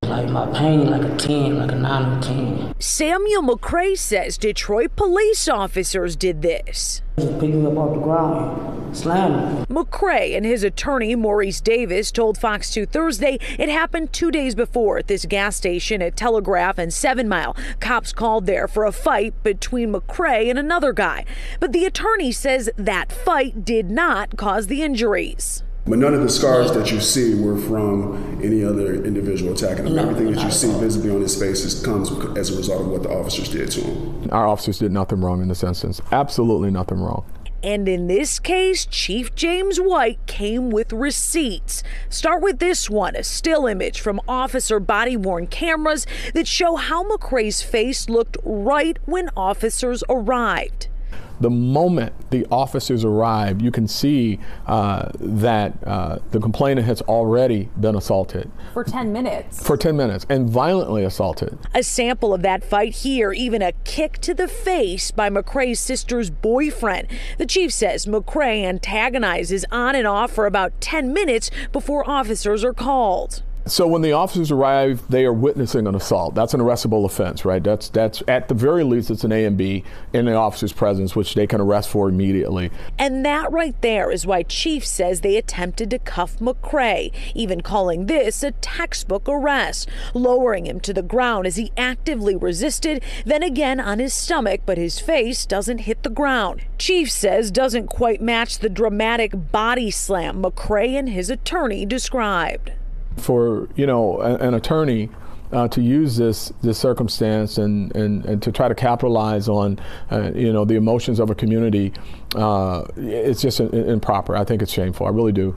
Like my pain, like a 10, like a 9 or 10. Samuel McCray says Detroit police officers did this. Just picked me up off the ground, slammed me. McCray and his attorney, Maurice Davis, told Fox 2 Thursday it happened 2 days before at this gas station at Telegraph and 7 Mile. Cops called there for a fight between McCray and another guy. But the attorney says that fight did not cause the injuries. But none of the scars that you see were from any other individual attacking him. Everything that you see visibly on his face comes as a result of what the officers did to him. Our officers did nothing wrong in this instance. Absolutely nothing wrong. And in this case, Chief James White came with receipts. Start with this one, a still image from officer body-worn cameras that show how McCray's face looked right when officers arrived. The moment the officers arrive, you can see that the complainant has already been assaulted. For 10 minutes. For 10 minutes, and violently assaulted. A sample of that fight here, even a kick to the face by McCray's sister's boyfriend. The chief says McCray antagonizes on and off for about 10 minutes before officers are called. So when the officers arrive, they are witnessing an assault. That's an arrestable offense, right? That's at the very least, it's an A and B in the officer's presence, which they can arrest for immediately. And that right there is why Chief says they attempted to cuff McCray, even calling this a textbook arrest, lowering him to the ground as he actively resisted, then again on his stomach, but his face doesn't hit the ground. Chief says doesn't quite match the dramatic body slam McCray and his attorney described. For an attorney to use this circumstance and to try to capitalize on the emotions of a community, it's just improper. I think it's shameful. I really do.